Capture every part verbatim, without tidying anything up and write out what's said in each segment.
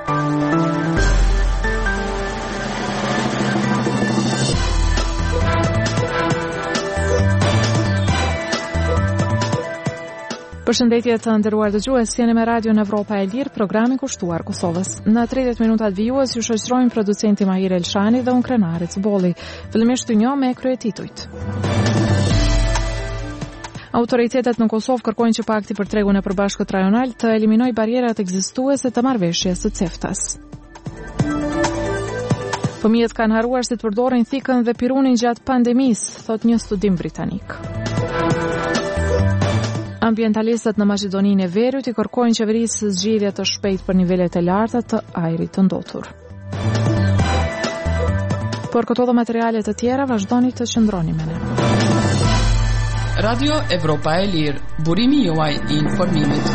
Përshëndetje të nderuar dëgjues, jeni me Radio në Evropa e Lirë, programi kushtuar Kosovës. Në tridhjetë minutat vijues ju shoqërojmë producenti Mahir Elshani dhe unë Krenari Cbolli. Fillimisht të njoh me kryetitujt. Autoritetet në Kosovë kërkojnë që Pakti për tregun e përbashkët rajonal të eliminojë barrierat ekzistuese të marrëveshjes së CEFTA-s. Fëmijët kanë harruar si të përdorin thikën dhe pirunin gjatë pandemisë, thot një studim britanik. Ambientalistët në Maqedoninë e Veriut i kërkojnë qeverisë zgjidhje të shpejtë për nivelet e larta të ajrit të ndotur. Por këto dhe materiale të tjera vazhdoni të qëndroni me ne. Radio Evropa e Lirë, burimi juaj i informimit.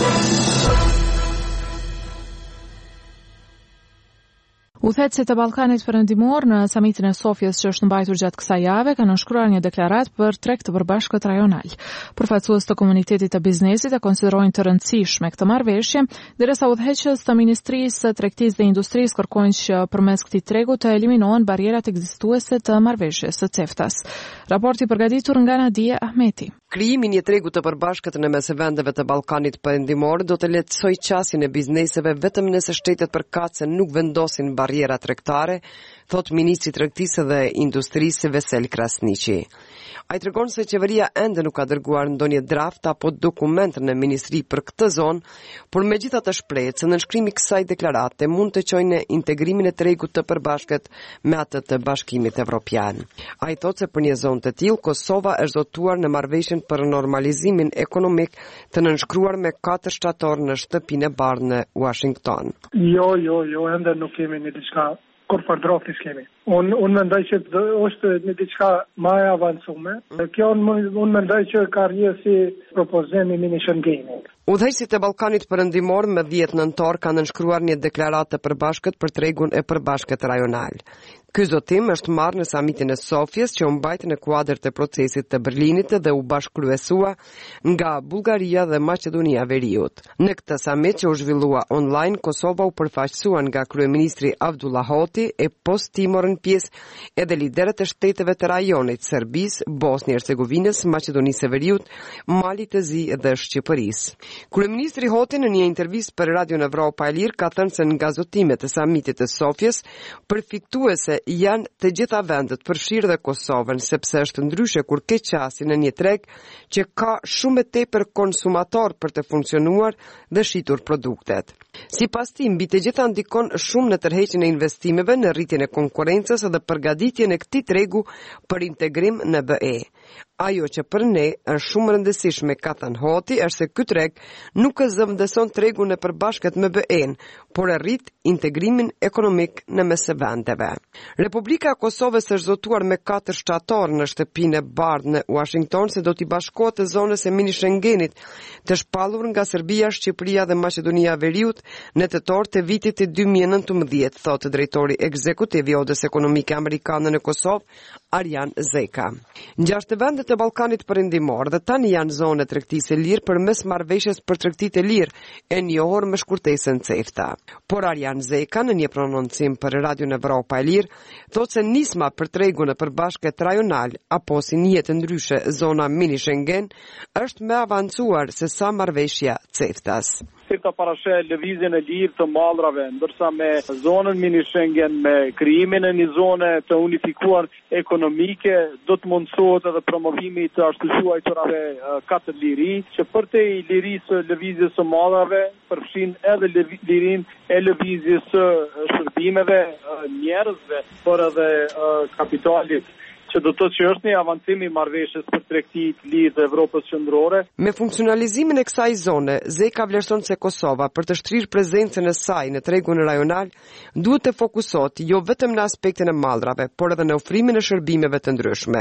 Udhëheqësit e Ballkanit Perëndimor në samitin e Sofjes që është mbajtur gjatë kësaj jave kanë nënshkruar një deklaratë për treg të përbashkët rajonal. Përfaqësues të komunitetit të biznesit e konsiderojnë të rëndësishme këtë marrëveshje, derisa udhëheqës të Ministrisë së Tregtisë dhe Industrisë kërkojnë që përmes këtij tregu të eliminohen barrierat ekzistuese të marrëveshjes së CEFTA-s. Raporti përgatitur nga Nadia Ahmeti. Krijimi i një tregu të përbashkët në mes vendeve të Ballkanit Perëndimor do të lehtësojë qasjen e bizneseve vetëm nëse shtetet përkatëse nuk vendosin barriera tregtare, thot Ministri i Tregtisë dhe Industrisë Vesel Krasniqi. Ai tregon se qeveria ende nuk ka dërguar ndonjë draft apo dokument në ministri për këtë zonë, por megjithatë shprehet se nënshkrimi i kësaj deklarate mund të çojë në integrimin e tregut të përbashkët me atë të Bashkimit Evropian. Ai thotë se për një zonë të tillë Kosova është zotuar në marrëveshjen për normalizimin ekonomik të nënshkruar me katër shtator në shtëpinë e bardhë në Washington. Jo, jo, jo, ende nuk kemi një diçka kur për droftis kemi. Unë un mendoj që është një diçka më e avancuar. Kjo unë un mendoj që ka rrjedhë si propozimi mini Schengenit. Udhëheqësit e Ballkanit Perëndimor me dhjetë nëntor kanë nënshkruar një deklaratë të përbashkët për tregun e përbashkët rajonal. Ky zotim është marrë në samitin e Sofjes që u mbajt në kuadër të procesit të Berlinit dhe u bashkëkryesua nga Bullgaria dhe Maqedonia e Veriut. Në këtë samit që u zhvillua online, Kosova u përfaqësua nga kryeministri Avdullah Hoti e post ti morën pjesë edhe liderët e shteteve të rajonit Serbisë, Bosnjë Hercegovinës, Maqedonisë së Veriut, Malit të Zi dhe Shqipërisë. Kryeministri Hoti në një intervistë për Radio Evropa e Lirë ka thënë se nga zotimet e samitit të Sofjes, përfituese janë të gjitha vendet përfshirë dhe Kosovën, sepse është ndryshe kur ke qasje në një treg që ka shumë e tepër konsumator për të funksionuar dhe shitur produktet. Sipas tij, mbi të gjitha ndikon shumë në tërheqjen e investimeve, në rritjen e konkurrencës dhe përgatitjen e këtij tregu për integrim në B E. Ajo që për ne është shumë rëndësishme, ka thënë Hoti, është se ky treg nuk e zëvendëson tregun e përbashkët me B E-n, por e rrit integrimin ekonomik në mes së vendeve. Republika e Kosovës është zotuar me katër shtator në shtëpinë e bardhë në Washington se do t'i bashkohet të zonës e mini Schengenit, të shpallur nga Serbia, Shqipëria dhe Maqedonia e Veriut në tetor të vitit të dy mijë e nëntëmbëdhjetë, thotë drejtori ekzekutiv i Odës Ekonomike Amerikane në Kosovë, Arjan Zeka. Gjashtë vendet e Ballkanit Perëndimor dhe tani janë zonë tregtisë e lirë përmes marrëveshjes për tregtitë e lirë e njohur me shkurtesën CEFTA. Por Arjan Zeka në një prononcim për Radio Evropa e Lirë thotë se nisma për tregun e përbashkët rajonal apo si njihet ndryshe zona mini Schengen është më avancuar se sa marrëveshja CEFTA-s. CEFTA parasheh lëvizjen e lirë të mallrave, ndërsa me zonën mini Schengen, me krijimin e një zone të unifikuar ekonomike, do të mundësohet edhe promovimi të ashtu quajturave katër liri, që për te lirisë lëvizjes së mallrave përfshin edhe lirinë e lëvizjes së shërbimeve, njerëzve, por edhe kapitalit, që do të që është një avancim i marrëveshjes për tregtitë lirë të Evropës qendrore. Me funksionalizimin e kësaj zone, Zeka vlerëson se Kosova për të shtrirë prezencën e saj në tregun rajonal duhet të fokusohet jo vetëm në aspektin e mallrave, por edhe në ofrimin e shërbimeve të ndryshme.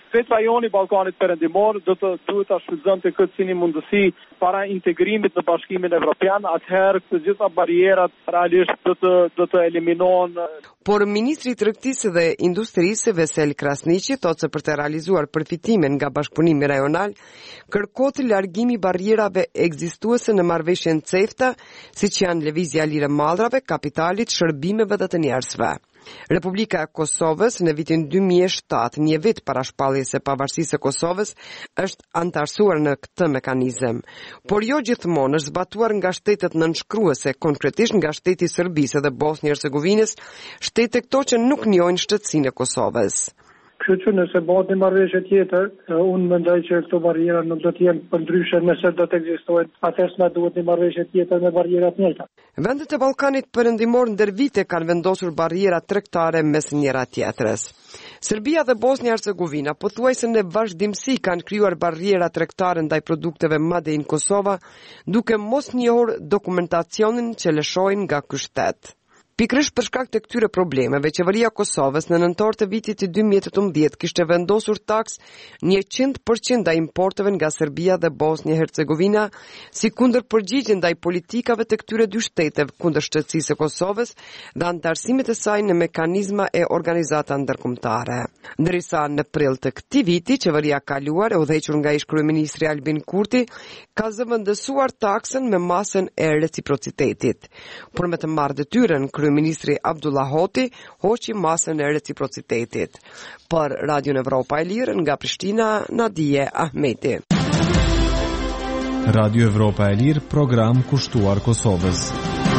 Vetë rajoni Ballkanit Perëndimor do të duhet ta shfrytëzonte këtë si një mundësi para integrimit në Bashkimin Evropian, atëherë të gjitha barrierat realisht do të do të eliminohen. Por ministri i Tregtisë dhe Industrisë Vesel Krasniqi thotë se për të realizuar përfitimin nga bashkëpunimi rajonal, kërkohet largimi i barrierave ekzistuese në marrëveshjen CEFTA, siç janë lëvizja e lirë mallrave, kapitalit, shërbimeve dhe të njerëzve. Republika e Kosovës në vitin dy mijë e shtatë, një vit para shpalljes së pavarësisë së Kosovës, është antarësuar në këtë mekanizëm, por jo gjithmonë është zbatuar nga shtetet nënshkruese, konkretisht nga shteti i Serbisë dhe Bosnjë-Hercegovinës, shtete këto që nuk njohin shtetësinë e Kosovës. Kështu që nëse bëhet një marrëveshje tjetër, unë mendoj që këto barriera nuk do të jenë përndryshe nëse do të ekzistojnë, atëherë na duhet një marrëveshje tjetër me barriera të njëjta. Vendet e Ballkanit Perëndimor ndër vite kanë vendosur barriera tregtare mes njëra tjetrës. Serbia dhe Bosnja-Hercegovina pothuajse në vazhdimsi kanë krijuar barriera tregtare ndaj produkteve Made in Kosova, duke mos njohur dokumentacionin që lëshojnë nga ky shtet. Pikërisht për shkak të këtyre problemeve, qeveria e Kosovës në nëntor të vitit të dy mijë e tetëmbëdhjetë kishte vendosur taks njëqind përqind ndaj importeve nga Serbia dhe Bosnjë-Hercegovina, si kundër përgjigje ndaj politikave të këtyre dy shteteve kundër shtetësisë së Kosovës dhe antarësimit të saj në mekanizma e organizata ndërkombëtare. Ndërsa në prill të këtij viti, qeveria kaluar e udhëhequr nga ish kryeministri Albin Kurti ka zëvendësuar taksën me masën e reciprocitetit. Por me të marrë detyrën, Ministri Abdullah Hoti hoqi masën e reciprocitetit. Për Radion Evropa e Lirë nga Prishtina, Nadije Ahmeti. Radio Evropa e Lirë, program kushtuar Kosovës.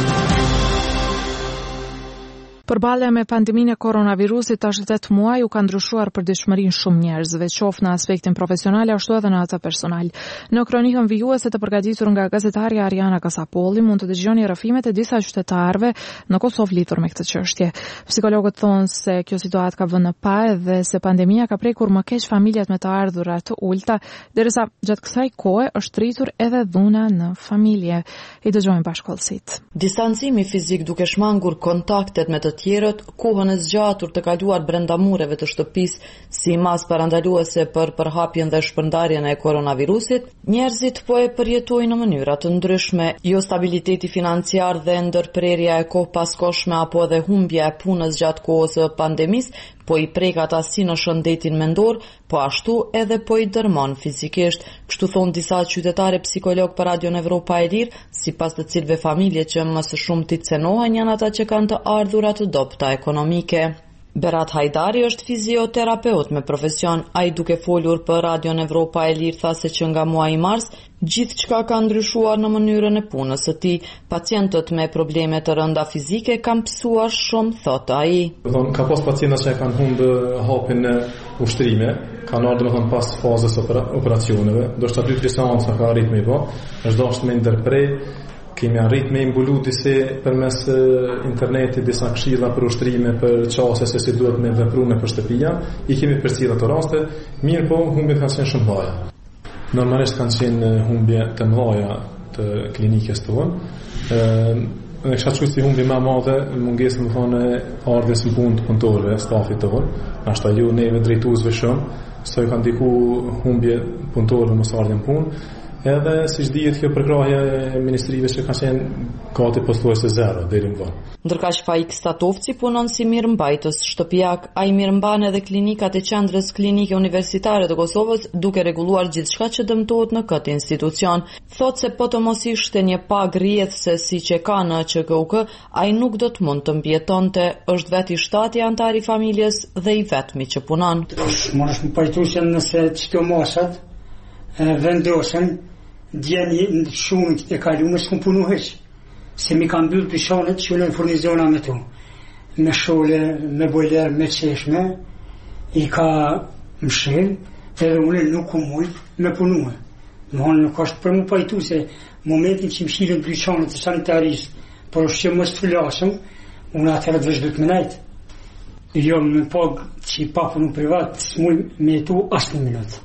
Përballja me pandeminë e koronavirusit tash tetë muaj u ka ndryshuar përditshmërinë shumë njerëzve, qoftë në aspektin profesional ashtu edhe në atë personal. Në kronikën vijuese të përgatitur nga gazetarja Ariana Kasapolli mund të dëgjoni rrëfimet e disa qytetarëve në Kosovë lidhur me këtë çështje. Psikologët thonë se kjo situatë ka vënë në pa edhe se pandemia ka prekur më keq familjet me të ardhura të ulta, derisa gjatë kësaj kohe është rritur edhe dhuna në familje. I dëgjojmë bashkëkollësit. Distancimi fizik duke shmangur kontaktet me të tjerët, kohën e zgjatur të kaluar brenda mureve të shtëpisë si mas parandaluese për përhapjen dhe shpërndarjen e koronavirusit, njerëzit po e përjetojnë në mënyra të ndryshme, jo stabiliteti financiar dhe ndërprerja e kohë paskoshme apo edhe humbja e punës gjatë kohës së pandemisë, po i prek ata si në shëndetin mendor, po ashtu edhe po i dërmon fizikisht. Kështu thonë disa qytetare psikolog për Radion Evropa e Lirë, sipas të cilëve familje që më së shumti cenohen janë ata që kanë të ardhurat të dobta ekonomike. Berat Hajdari është fizioterapeut me profesion. Ai duke folur për Radion Evropa e Lirë tha se që nga muaji mars gjithçka ka ndryshuar në mënyrën e punës së tij. Pacientët me probleme të rënda fizike kanë psuar shumë, thotë ai. Ka pas pacienta që kanë humbë hapin në ushtrime, kanë ardhur domethënë pas fazës operacioneve, do të dy seanca ka arrit me bë, është dashur me ndërprej. Kemi arrit me imbulu disi përmes internetit disa këshilla për ushtrime, për qase se si duhet me vepru me për shtëpia. I kemi përcjell ato raste, mirë po humbjet kanë qenë shumë mëdha. Normalisht kanë qenë humbje të mëdha të klinikës tonë. Në kësha që si humbi ma madhe, mungesë më thonë ardhjes në punë të punëtorëve, stafit tonë. Ashta ju neve drejtuesve shumë, sa ju kanë diku humbje punëtorëve mos ardhjen punë. Edhe si që dijet kjo përkrahje e ministrive që ka qenë gati pothuajse zero deri më vonë. Ndërka që Faik Statovci punon si mirëmbajtës shtëpiak, ai mirëmban edhe klinikat e qendrës klinike universitare të Kosovës, duke rregulluar gjithçka që dëmtohet në këtë institucion. Thotë se po të mos ishte një pagë rrjedhse siç e ka në Q K U K, ai nuk do të mund të mbijetonte, është vetë i shtati antar i familjes dhe i vetmi që punon. Mosh më pajtuesen nëse çto moshat vendosen djeni në shumë të kalume s'kum punu heq, se mi kam byllë pishanet që në furnizona me tu, me shole, me bojler, me qeshme, i ka mshel, edhe une nuk ku mujt me punue. Më hanë nuk ashtë për mu pajtu se momentin që mshilën pishanet të sanitarisë, por është që mos të flasëm, unë atërët vështë dhëtë më najtë. Jo me pagë që i pa punu privat, s'muj me tu asë një minutë.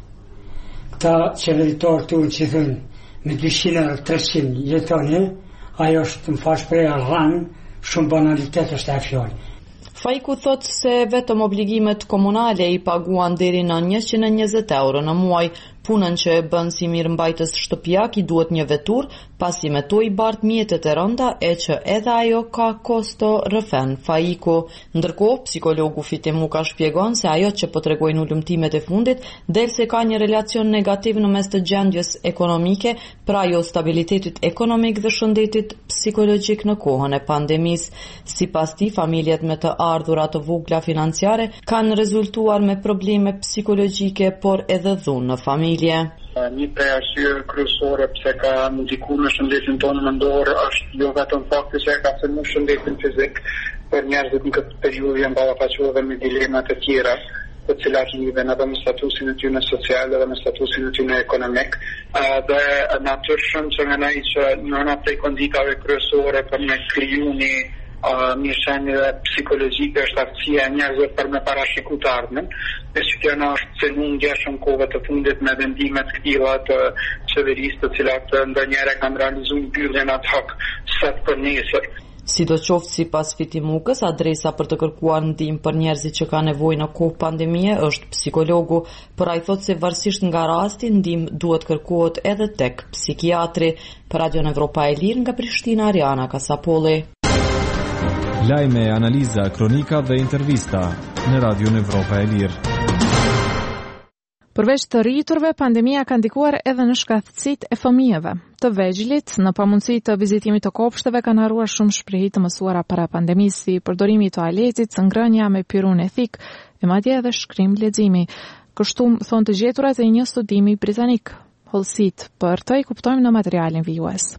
Ta qeveritarë të unë që thënë, me dyqind treqind jetoni, ajo është më fash për e rranë, shumë banalitet është e fjallë. Fajku thot se vetëm obligimet komunale i paguan deri në njëqind e njëzet euro në muaj. Punën që e bën si mirëmbajtës shtëpiak i duhet një vetur, pasi me to i bart mjetet e rënda e që edhe ajo ka kosto rëfen Fajku. Ndërkohë, psikologu Fitimuka shpjegon se ajo që po tregojnë ulëmtimet e fundit del se ka një relacion negativ në mes të gjendjes ekonomike, pra jo stabilitetit ekonomik dhe shëndetit psikologjik në kohën e pandemisë. Sipas tij, familjet me të ardhurat të vogla financiare kanë rezultuar me probleme psikologjike, por edhe dhunë në familje. Një prej arsyeve kryesore pse ka ndikuar në shëndetin tonë mendor është jo vetëm fakti se ka cënuar shëndetin fizik, por njerëzit në këtë periudhë janë ballafaqur me dilema të tjera, të cilat lidhen edhe me statusin e tyre social dhe me statusin e tyre ekonomik. Dhe natyrshëm që mendoj që njëra prej konditave kryesore për me kriju një Uh, një shenjë psikologjike është aftësia e njerëzve për me parashiku të ardhmen, dhe që kjo në është cënu ngjeshëm kohëve të fundit me vendimet këtilla të qeverisë, të cilat ndonjëherë kanë realizuar mbylljen ad hoc sot për nesër. Sidoqoftë sipas Fitimukës, adresa për të kërkuar ndihmë për njerëzit që kanë nevojë në kohë pandemie është psikologu, por ai thotë se varësisht nga rasti ndihmë duhet kërkohet edhe tek psikiatri. Për Radio Evropa e Lirë nga Prishtina, Ariana Kasapolli. Lajme, analiza, kronika dhe intervista në Radio Evropa e Lirë. Përveç të rriturve, pandemia ka ndikuar edhe në shkatësitë e fëmijëve. Të vegjëlit, në pamundësi të vizitimit të kopshteve kanë harruar shumë shprehje të mësuara para pandemisë, si përdorimi i toaletit, ngrënia me pirun etik, e madje edhe shkrim leximi. Kështu thonë të gjeturat e një studimi britanik. Holsit, për të i kuptojmë në materialin vijues.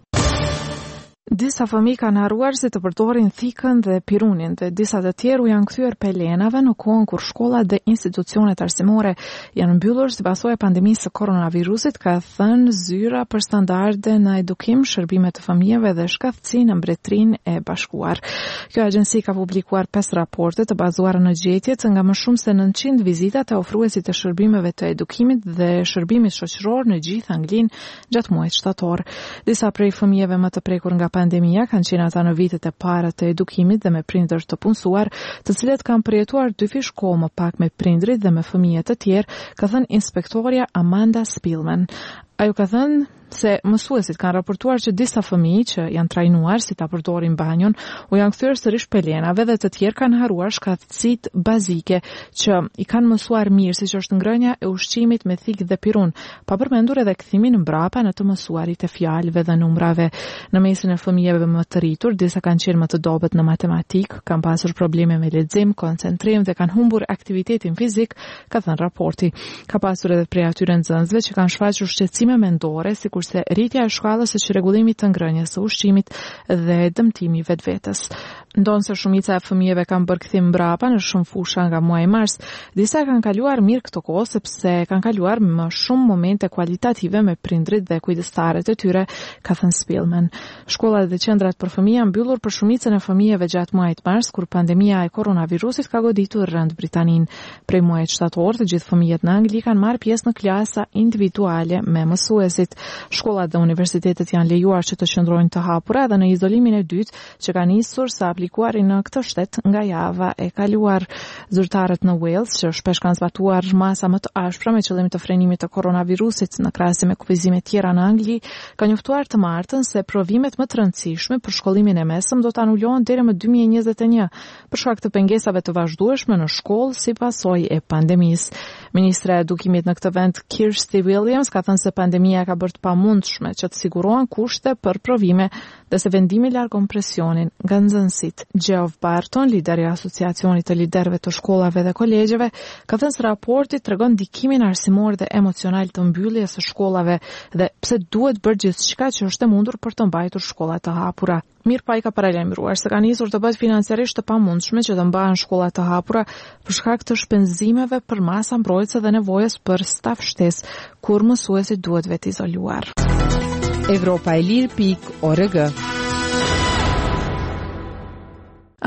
Disa fëmijë kanë harruar si të përdorin thikën dhe pirunin, dhe disa të tjerë janë kthyer pelenave në kohën kur shkollat dhe institucionet arsimore janë mbyllur si pasojë e pandemisë së koronavirusit, ka thënë zyra për standarde në edukim, shërbime të fëmijëve dhe shkathësi në Mbretërinë e Bashkuar. Kjo agjenci ka publikuar pesë raporte të bazuara në gjetjet nga më shumë se nëntëqind vizita të ofruesit të shërbimeve të edukimit dhe shërbimit shoqëror në gjithë Anglinë gjatë muajit shtator. Disa prej fëmijëve më të prekur nga pandemia kanë qenë ata në vitet e para të edukimit dhe me prindër të punësuar, të cilët kanë përjetuar dy fish kohë më pak me prindrit dhe me fëmijë të tjerë, ka thënë inspektoria Amanda Spillman. Ajo ka thënë se mësuesit kanë raportuar që disa fëmijë që janë trajnuar si ta përdorin banjon u janë kthyer sërish pelenave dhe të tjerë kanë harruar shkatësitë bazike që i kanë mësuar mirë, siç është ngrënia e ushqimit me thikë dhe pirun, pa përmendur edhe kthimin mbrapa në të mësuarit e fjalëve dhe numrave. Në mesin e fëmijëve më të rritur, disa kanë qenë më të dobët në matematik, kanë pasur probleme me lexim, koncentrim dhe kanë humbur aktivitetin fizik, ka thënë raporti. Ka pasur edhe prej atyre nxënësve që kanë shfaqur shqetësime mendore, sikur se rritja e shkallës së rregullimit të ngrënies së ushqimit dhe dëmtimi vetvetes. Ndonse shumica e fëmijëve kanë bërë kthim mbrapa në shumë fusha nga muaji mars, disa kanë kaluar mirë këtë kohë sepse kanë kaluar më shumë momente kualitative me prindrit dhe kujdestarët e tyre, ka thënë Spillman. Shkollat dhe qendrat për fëmijë janë mbyllur për shumicën e fëmijëve gjatë muajit mars, kur pandemia e koronavirusit ka goditur rënd Britaninë. Prej muajit shtator, të gjithë fëmijët në Angli kanë marrë pjesë në klasa individuale me mësuesit. Shkollat dhe universitetet janë lejuar që të qëndrojnë të hapura dhe në izolimin e dytë që ka nisur sa aplikuari në këtë shtet nga java e kaluar. Zyrtarët në Wales, që shpesh kanë zbatuar masa më të ashpra me qëllim të frenimit të koronavirusit në krahasim me kufizime tjera në Angli, kanë njoftuar të martën se provimet më të rëndësishme për shkollimin e mesëm do të anulohen deri më dy mijë e njëzet e një për shkak të pengesave të vazhdueshme në shkollë si pasojë e pandemisë. Ministra e Edukimit në këtë vend, Kirsty Williams, ka thënë se pandemia ka bërë të pamundshme që të sigurohen kushte për provime dhe se vendimi largon presionin nga nxënësit. Geoff Barton, lideri i Asociacionit të Liderëve të Shkollave dhe Kolegjeve, ka thënë se raporti tregon ndikimin arsimor dhe emocional të mbylljes së shkollave dhe pse duhet bërë gjithçka që është e mundur për të mbajtur shkollat të hapura. Mirë pa i ka paralajmëruar se ka nisur të bëhet financiarisht të pamundshme që të mbahen shkollat të hapura për shkak të shpenzimeve për masa mbrojtëse dhe nevojës për staf shtesë kur mësuesit duhet vetë izoluar. Evropa e Lirë pikë org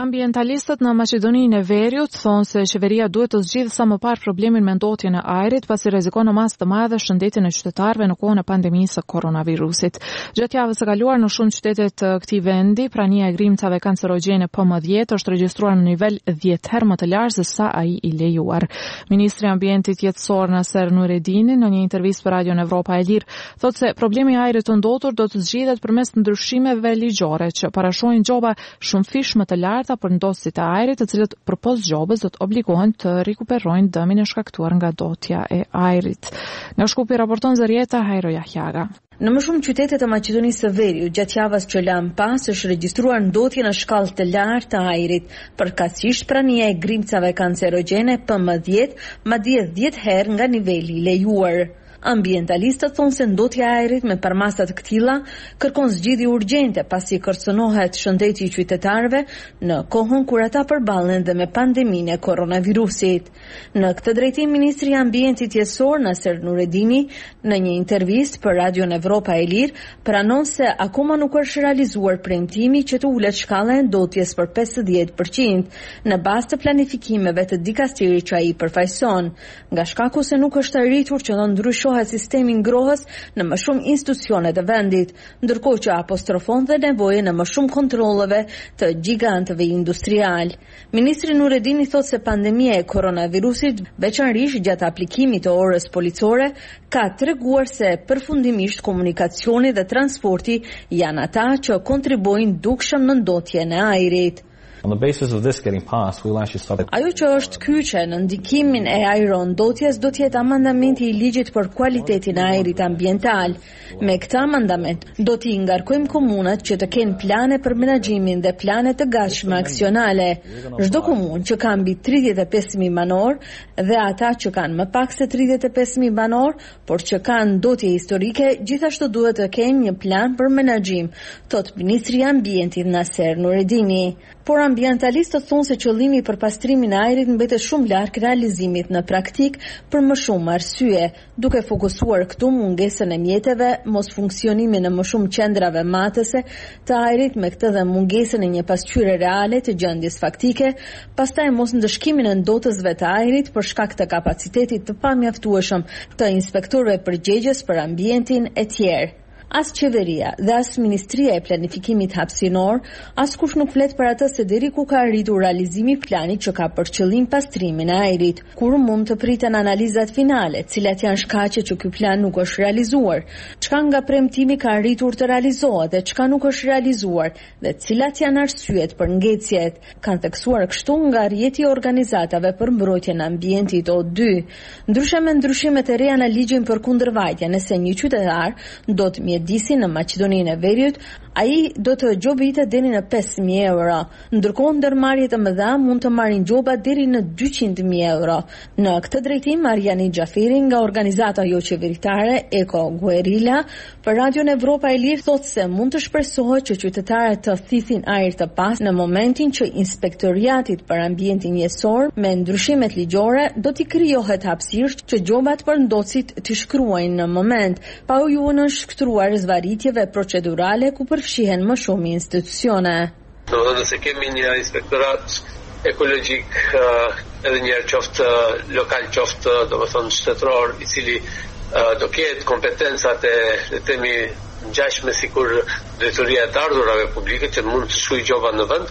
Ambientalistët në Maqedoninë e Veriut thonë se qeveria duhet të zgjidhë sa më parë problemin me ndotjen e ajrit, pasi rrezikon në masë të madhe shëndetin e qytetarëve në kohën e pandemisë së koronavirusit. Gjatë javës së kaluar në shumë qytete të këtij vendi, prania e grimcave kancerogjene P M dhjetë është regjistruar në nivel dhjetë herë më të lartë se sa ai i lejuar. Ministri i Ambientit Jetësor Naser Nureddini në një intervistë për Radion Evropa e Lirë thotë se problemi i ajrit të ndotur do të zgjidhet përmes ndryshimeve ligjore që parashojnë gjoba shumë fish më të larta për ndosësit e ajrit, të cilët përpos gjobës do të obligohen të rikuperojnë dëmin e shkaktuar nga dotja e ajrit. Nga Shkupi raporton Zërieta Hajro Jahjaga. Në më shumë qytete të Maqedonisë së Veriut, gjatë javës që lan pas, është regjistruar ndotje në shkallë të lartë të ajrit, përkatësisht prania e grimcave kancerogjene P M dhjetë, madje dhjetë herë nga niveli i lejuar. Ambientalistët thonë se ndotja e ajrit me përmasa të këtilla kërkon zgjidhje urgjente pasi kërcënohet shëndeti i qytetarëve në kohën kur ata përballen dhe me pandeminë e koronavirusit. Në këtë drejtim, ministri i Ambientit Jetësor Naser Nureddini në një intervistë për Radion Evropa e Lirë pranon se akoma nuk është realizuar premtimi që të ulet shkalla e ndotjes për pesëdhjetë përqind në bazë të planifikimeve të dikasterit që ai përfaqëson, nga shkaku se nuk është arritur që të ndryshohet sistemi ngrohës në më shumë institucione të vendit, ndërkohë që apostrofon dhe nevojën në më shumë kontrolleve të gjigantëve industrial. Ministri Nureddini thotë se pandemia e koronavirusit, veçanërisht gjatë aplikimit të orës policore, ka treguar se përfundimisht komunikacioni dhe transporti janë ata që kontribuojnë dukshëm në ndotjen e ajrit. On the basis of this getting passed, we will actually start. Ajo që është kyçe në ndikimin e ajrondotjes do të jetë amandamenti i ligjit për kualitetin e ajrit ambiental. Me këtë amandament do t'i ngarkojmë komunat që të kenë plane për menaxhimin dhe plane të gatshme aksionale. Çdo komunë që ka mbi tridhjetë e pesë mijë banor dhe ata që kanë më pak se tridhjetë e pesë mijë banor, por që kanë ndotje historike, gjithashtu duhet të kenë një plan për menaxhim, thot ministri i Ambientit Naser Nureddini. Por ambientalistët thonë se qëllimi për pastrimin e ajrit mbetet shumë larg realizimit në praktik për më shumë arsye, duke fokusuar këtu mungesën e mjeteve, mos funksionimin në më shumë qendrave matëse të ajrit, me këtë dhe mungesën e një pasqyre reale të gjendjes faktike, pastaj mos ndëshkimin e ndotësve të ajrit për shkak të kapacitetit të pamjaftueshëm të inspektorëve përgjegjës për ambientin e tjerë. As qeveria dhe as Ministria e Planifikimit Hapësinor, as kush nuk flet për atë se deri ku ka arritur realizimi i planit që ka për qëllim pastrimin e ajrit, kur mund të priten analizat finale, cilat janë shkaqet që ky plan nuk është realizuar, çka nga premtimi ka arritur të realizohet dhe çka nuk është realizuar, dhe cilat janë arsyet për ngecjet, kanë theksuar kështu nga rrjeti i organizatave për mbrojtjen e ambientit O dy. Ndryshe me ndryshimet e reja në ligjin për kundërvajtje, nëse një qytetar do të disi në Maqedoninë e Veriut, ai do të gjobitet deri në pesë mijë euro, ndërkohë ndërmarrjet e mëdha mund të marrin gjoba deri në dyqind mijë euro. Në këtë drejtim, Arjani Xhafiri nga organizata jo qeveritare Eko Guerilla për Radion Evropa e Lirë thotë se mund të shpresohet që qytetarët të thithin ajër të pastë në momentin që Inspektoriatit për Ambientin Jetësor me ndryshimet ligjore do t'i krijohet hapësirë që gjobat për ndotësit të shkruajnë në moment, pa u ju nënshkruar zvaritjeve procedurale ku përfshihen më shumë institucione. Do të thotë se kemi një inspektorat ekologjik edhe një qoftë lokal qoftë do të thonë shtetëror i cili do ketë kompetencat e le të themi ngjashme sikur drejtoria e të ardhurave publike që mund të shkruajë gjoba në vend,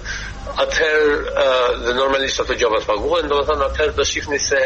atëherë dhe normalisht ato gjoba të paguhen, do të thonë atëherë do shihni se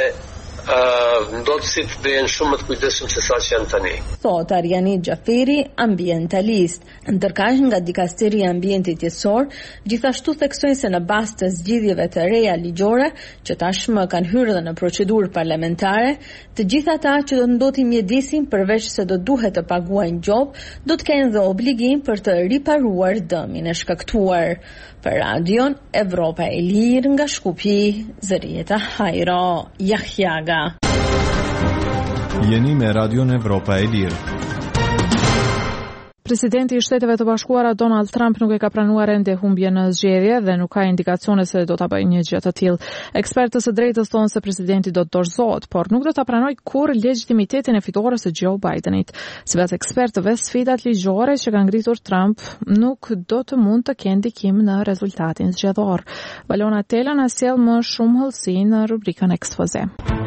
ndotësit dhe jenë shumë më të kujdesshëm se sa që janë tani. Thot Arjani Xhafiri, ambientalist. Ndërkaq nga Dikasteri e Ambientit Jetësor, gjithashtu theksojnë se në bazë të zgjidhjeve të reja ligjore, që tashmë kanë hyrë dhe në procedurë parlamentare, të gjithë ata që do ndoti mjedisin përveç se do duhet të paguajnë gjobë, do të kenë dhe obligim për të riparuar dëmin e shkaktuar. Për Radion Evropa e Lirë nga Shkupi, Zërieta Hajro Jahjaga. Jeni me Radion Evropa e Lirë. Presidenti i Shteteve të Bashkuara Donald Trump nuk e ka pranuar ende humbje në zgjedhje dhe nuk ka indikacione se do ta bëjë një gjë të tillë. Ekspertët së drejtës thonë se presidenti do të dorëzohet, por nuk do ta pranojë kurrë legjitimitetin e fitores së Joe Bidenit. Sipas ekspertëve, sfidat ligjore që ka ngritur Trump nuk do të mund të kenë ndikim në rezultatin zgjedhor. Valona Tela na sjell më shumë hollësi në rubrikën ekspoze.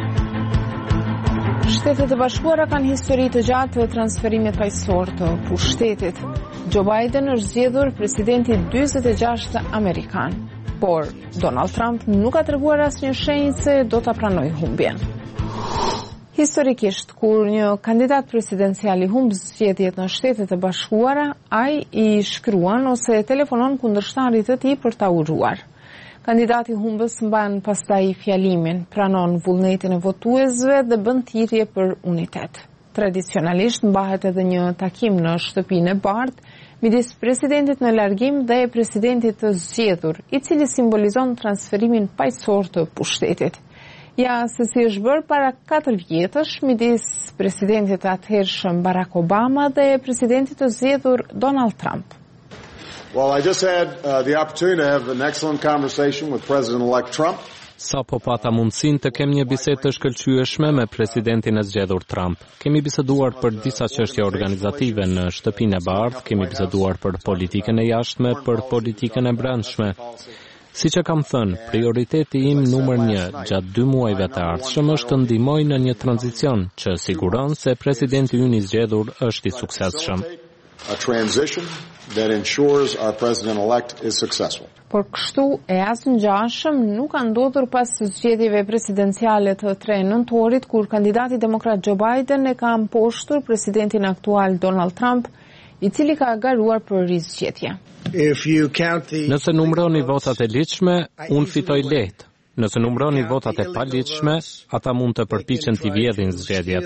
Shtetet e Bashkuara kanë histori të gjatë të transferimit paqësor të pushtetit. Joe Biden është zgjedhur presidenti dyzet e gjashtë amerikan, por Donald Trump nuk ka treguar asnjë shenjë se do ta pranojë humbjen. Historikisht, kur një kandidat presidencial i humb zgjedhjet në Shtetet e Bashkuara, ai i shkruan ose telefonon kundërshtarit të tij për ta uruar. Kandidati humbës mban pastaj fjalimin, pranon vullnetin e votuesve dhe bën thirrje për unitet. Tradicionalisht mbahet edhe një takim në shtëpinë e bardhë midis presidentit në largim dhe presidentit të zgjedhur, i cili simbolizon transferimin paqësor të pushtetit. Ja se si është bërë para katër vjetësh midis presidentit të atëhershëm Barack Obama dhe presidentit të zgjedhur Donald Trump. Well, I just had uh, the opportunity to have an excellent conversation with President-elect Trump. Sa po pata mundësin të kem një bisedë të shkëlqyeshme me presidentin e zgjedhur Trump. Kemi biseduar për disa çështje organizative në shtëpinë e bardhë, kemi biseduar për politikën e jashtme, për politikën e brendshme. Siç e kam thënë, prioriteti im numër një gjatë dy muajve të ardhshëm është të ndihmoj në një tranzicion që siguron se presidenti ynë i zgjedhur është i suksesshëm. A transition that ensures our president-elect is successful. Por kështu e asnjëjashëm nuk ka ndodhur pas zgjedhjeve presidenciale të tre nëntorit, kur kandidati demokrat Joe Biden e ka mposhtur presidentin aktual Donald Trump, i cili ka garuar për rizgjedhje. Nëse numëroni votat e ligjshme, unë fitoj lehtë. Nëse numëroni votat e paligjshme, ata mund të përpiqen t'i vjedhin zgjedhjet.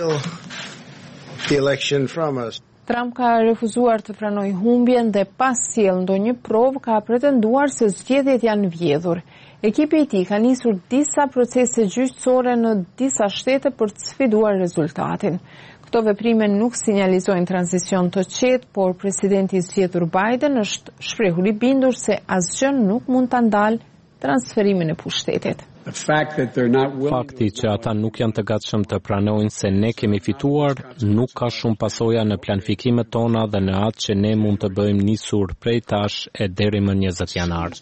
Trump ka refuzuar të pranojë humbjen dhe pas sjell ndonjë provë ka pretenduar se zgjedhjet janë vjedhur. Ekipi i tij ka nisur disa procese gjyqësore në disa shtete për të sfiduar rezultatin. Këto veprime nuk sinjalizojnë tranzicion të qetë, por presidenti i zgjedhur Biden është shprehur i bindur se asgjë nuk mund ta ndalë transferimin e pushtetit. Fakti që ata nuk janë të gatshëm të pranojnë se ne kemi fituar nuk ka shumë pasoja në planifikimet tona dhe në atë që ne mund të bëjmë nisur prej tash e deri më njëzet janar.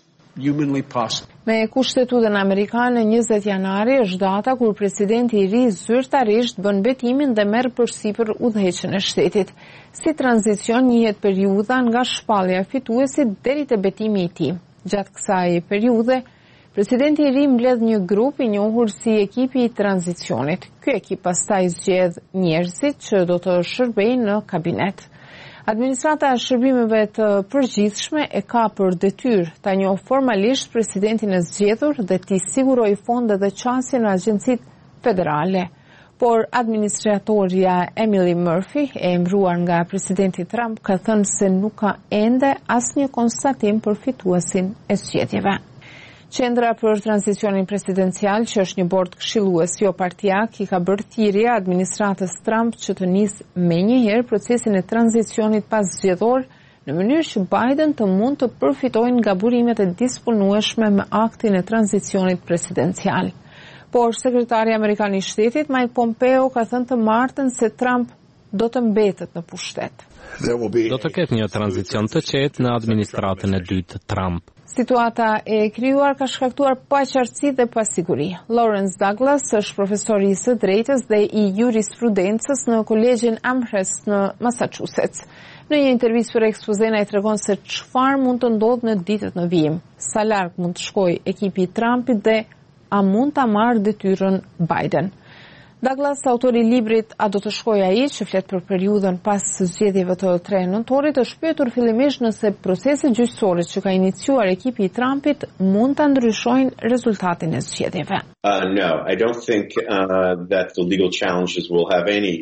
Me kushtetutën amerikane, njëzet janari është data kur presidenti i ri zyrtarisht bën betimin dhe merr përsipër udhëheqjen e shtetit. Si tranzicion njihet periudha nga shpallja e fituesit deri te betimi i tij. Gjatë kësaj periudhe, presidenti i ri mbledh një grup i njohur si ekipi i tranzicionit. Ky ekip pastaj zgjedh njerëzit që do të shërbejnë në kabinet. Administrata e shërbimeve të përgjithshme e ka për detyrë ta njohë formalisht presidentin e zgjedhur dhe t'i sigurojë fonde dhe qasje në agjencitë federale. Por administratoria Emily Murphy, e emëruar nga presidenti Trump, ka thënë se nuk ka ende asnjë konstatim për fituesin e zgjedhjeve. Qendra për tranzicionin presidencial, që është një bord këshillues jo partijak, i ka bërë thirrje administratës Trump që të nisë menjëherë procesin e tranzicionit pas zgjedhor, në mënyrë që Biden të mund të përfitojnë nga burimet e disponueshme me aktin e tranzicionit presidencial. Por sekretari amerikan i shtetit Mike Pompeo ka thënë të martën se Trump do të mbetet në pushtet. Do të ketë një tranzicion të qetë në administratën e dytë Trump. Situata e krijuar ka shkaktuar paqartësi dhe pasiguri. Lawrence Douglas është profesor i së drejtës dhe i jurisprudencës në Kolegjin Amherst në Massachusetts. Në një intervistë për Ekspozen ai tregon se çfarë mund të ndodhë në ditët në vijim, sa larg mund të shkojë ekipi i Trumpit dhe a mund ta marrë detyrën Biden. Douglas, autori i librit A do të shkojë ai, që flet për periudhën pas zgjedhjeve të tre nëntorit, është pyetur fillimisht nëse proceset gjyqësore që ka iniciuar ekipi i Trumpit mund ta ndryshojnë rezultatin e zgjedhjeve. Uh, no, I don't think uh, that the legal challenges will have any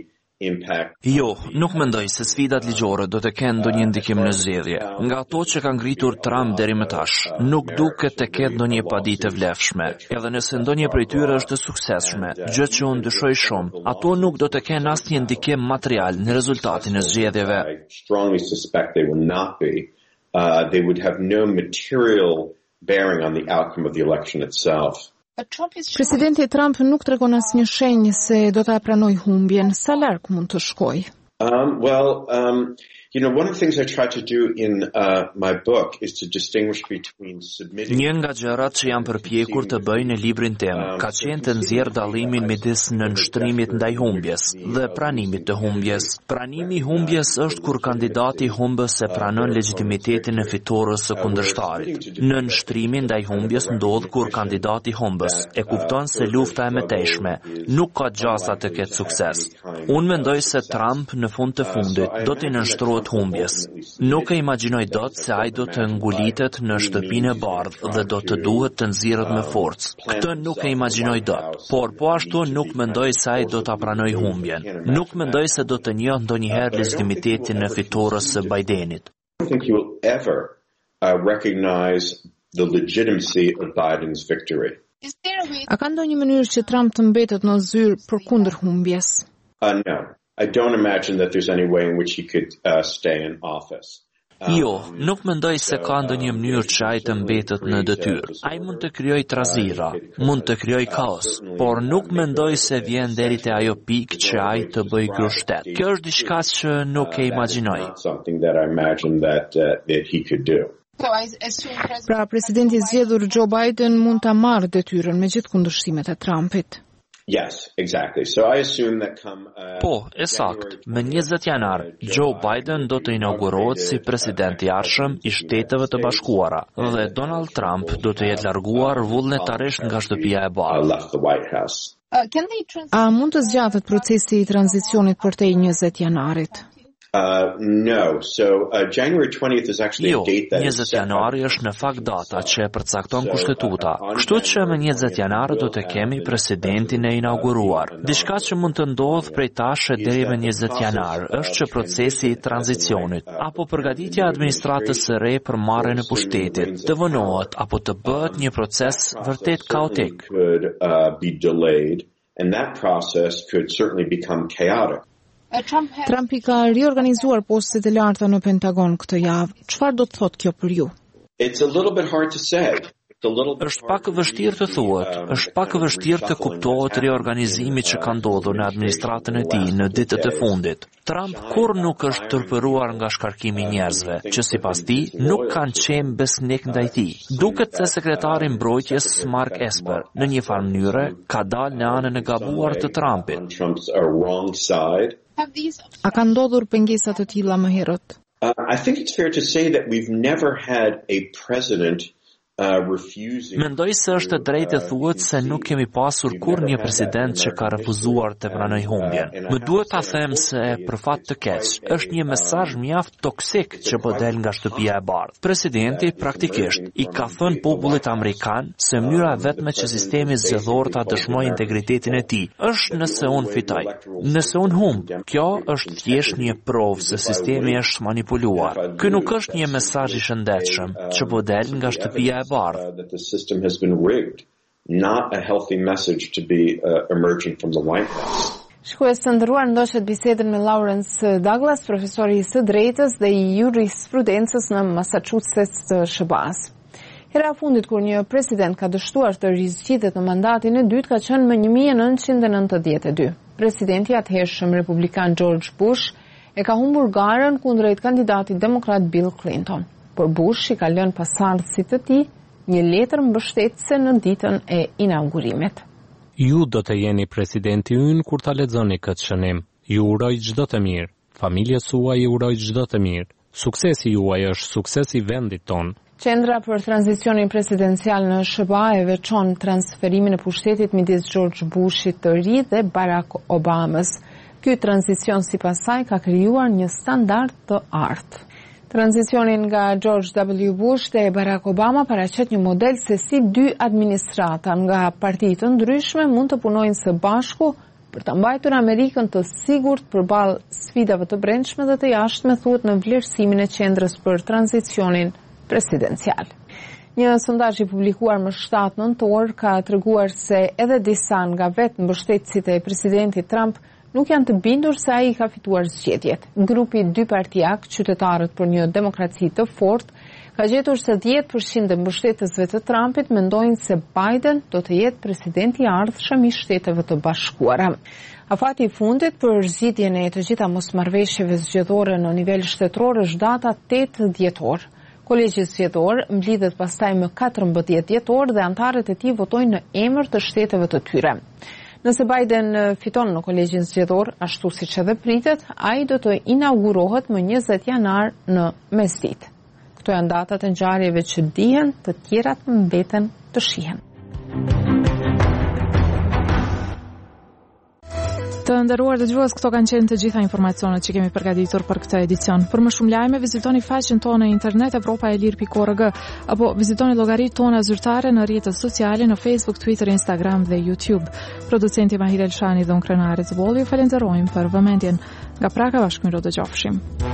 Jo, nuk mendoj se sfidat ligjore do të kenë ndonjë ndikim në zgjedhje. Nga ato që ka ngritur Trump deri më tash, nuk duket të ketë ndonjë paditë të vlefshme. Edhe nëse ndonjë prej tyre është e suksesshme, gjë që unë dyshoj shumë, ato nuk do të kenë asnjë ndikim material në rezultatin e zgjedhjeve. Uh, they would have no material bearing on the outcome of the election itself. Presidenti Trump nuk tregon asnjë shenjë se do ta pranojë humbjen. Sa larg mund të shkojë? Um, well, um, you know, one of the things I try to do in uh, my book is to distinguish between submitting... Një nga gjërat që jam përpjekur të bëj në librin tim ka qenë të nxjerr dallimin midis nënshtrimit ndaj humbjes dhe pranimit të humbjes. Pranimi i humbjes është kur kandidati humbës e pranon legitimitetin e fitores së kundërshtarit. Nënshtrimi ndaj humbjes ndodh kur kandidati humbës e kupton se lufta e mëtejshme nuk ka gjasa të ketë sukses. Unë mendoj se Trump në fund të fundit do të nënshtrohet humbjes. Nuk e imagjinoj dot se ai do të ngulitet në shtëpinë e bardhë dhe do të duhet të nxirret me forcë. Këtë nuk e imagjinoj dot, por po ashtu nuk mendoj se ai do ta pranojë humbjen. Nuk mendoj se do të njohë ndonjëherë legitimitetin e fitores së Bidenit. I don't think you will ever uh, recognize the legitimacy of Biden's victory. A ka ndonjë mënyrë që Trump të mbetet në zyrë përkundër humbjes? Uh, no. I don't imagine that there's any way in which he could uh, stay in office. Jo, nuk mendoj se ka ndonjë mënyrë që ai të mbetet në detyrë. Ai mund të krijojë trazira, mund të krijojë kaos, por nuk mendoj se vjen deri te ajo pikë që ai të bëjë grushtet. Kjo është diçka që nuk e imagjinoj. Something that I imagine that uh, that he could do. Pra, presidenti i zgjedhur Joe Biden mund ta marrë detyrën me gjithë kundërshtimet e Trumpit. Yes, exactly. So I assume that come uh, Po, e sakt. Me njëzet janar, Joe Biden do të inaugurohet si president i arshëm i Shteteve të Bashkuara dhe Donald Trump do të jetë larguar vullnetarisht nga shtëpia e bardhë. A mund të zgjatet procesi i tranzicionit për te njëzet janarit? Uh, no. So uh, January twentieth is actually jo, a date that njëzet janari është në fakt data që e përcakton kushtetuta. Kështu që më njëzet janar do të kemi presidentin e inauguruar. Diçka që mund të ndodhë prej tashe deri më njëzet janar është që procesi i tranzicionit apo përgatitja e administratës së re për marrjen e pushtetit të vonohet apo të bëhet një proces vërtet kaotik. Could uh, be delayed, and that process could certainly become chaotic. Trump i ka riorganizuar postet e larta në Pentagon këtë javë. Çfarë do të thotë kjo për ju? It's a little bit hard to say. Është pak vështirë të thuhet, është pak vështirë të kuptohet riorganizimi që ka ndodhur në administratën e tij në ditët e fundit. Trump kurrë nuk është tërpëruar nga shkarkimi i njerëzve, që sipas tij nuk kanë qenë besnik ndaj tij. Duket se sekretari i mbrojtjes Mark Esper në një farë mënyre ka dalë në anën e gabuar të Trumpit. A ka ndodhur pengesa të tilla më herët? Uh, I think it's fair to say that we've never had a president Uh, refusing... Mendoj se është e drejtë të thuhet se nuk kemi pasur kur një president që ka refuzuar të pranojë humbjen. Më duhet ta them se për fat të keq, është një mesazh mjaft toksik që po del nga shtëpia e bardhë. Presidenti praktikisht i ka thënë popullit amerikan se mënyra vetme që sistemi zgjedhor ta dëshmojë integritetin e tij është nëse unë fitoj. Nëse unë humb, kjo është thjesht një provë se sistemi është manipuluar. Ky nuk është një mesazh i shëndetshëm që po del nga shtëpia Uh, that the system has been rigged, not a healthy message to be uh, emerging from the White House. Shikues të nderuar, ndoqët bisedën me Lawrence Douglas, profesori i së drejtës dhe i jurisprudencës në Massachusetts të S B A-s. Hera fundit kur një president ka dështuar të rizgjitet në mandatin e dytë ka qenë më një mijë e nëntëqind e nëntëdhjetë e dy. Presidenti atëhershëm republikan George Bush e ka humbur garën kundrejt kandidatit demokrat Bill Clinton. Por Bush i ka lënë pasardhësit të tij një letër mbështetëse në ditën e inaugurimit. Ju do të jeni presidenti ynë kur ta lexoni këtë shënim. Ju uroj çdo të mirë. Familjes suaj ju uroj çdo të mirë. Suksesi juaj është suksesi vendit ton. Qendra për tranzicionin presidencial në S B A e veçon transferimin e pushtetit midis George Bushit të ri dhe Barack Obamës. Ky tranzicion sipas saj ka krijuar një standard të artë. Tranzicionin nga George W. Bush dhe Barack Obama paraqet një model se si dy administrata nga parti të ndryshme mund të punojnë së bashku për të mbajtur Amerikën të sigurt përballë sfidave të brendshme dhe të jashtme, thuhet në vlerësimin e qendrës për tranzicionin presidencial. Një sondazh i publikuar më shtatë nëntor ka treguar se edhe disa nga vetë mbështetësit e presidentit Trump nuk janë të bindur se ai ka fituar zgjedhjet. Grupi dy partijak, Qytetarët për një demokraci të fortë, ka gjetur se dhjetë përqind e mbështetësve të Trumpit mendojnë se Biden do të jetë presidenti i ardhshëm i Shteteve të Bashkuara. Afati i fundit për zgjidhjen e të gjitha mosmarrëveshjeve zgjedhore në nivel shtetëror është data tetë dhjetor. Kolegji zgjedhor mblidhet pastaj më katërmbëdhjetë dhjetor dhe antarët e tij votojnë në emër të shteteve të tyre. Nëse Biden fiton në kolegjin zgjedhor, ashtu siç edhe pritet, ai do të inaugurohet më njëzet janar në mesditë. Këto janë datat e ngjarjeve që dihen, të tjerat mbeten të shihen. Të nderuar dëgjues, këto kanë qenë të gjitha informacionet që kemi përgatitur për këtë edicion. Për më shumë lajme, vizitoni faqen tonë në internet europa e lir pikë org apo vizitoni llogaritë tona zyrtare në rrjetet sociale në Facebook, Twitter, Instagram dhe YouTube. Producenti Mahir Elshani dhe unë Krenare Zbolli ju falenderojmë për vëmendjen. Nga Praka, bashkëmirë do dëgjofshim.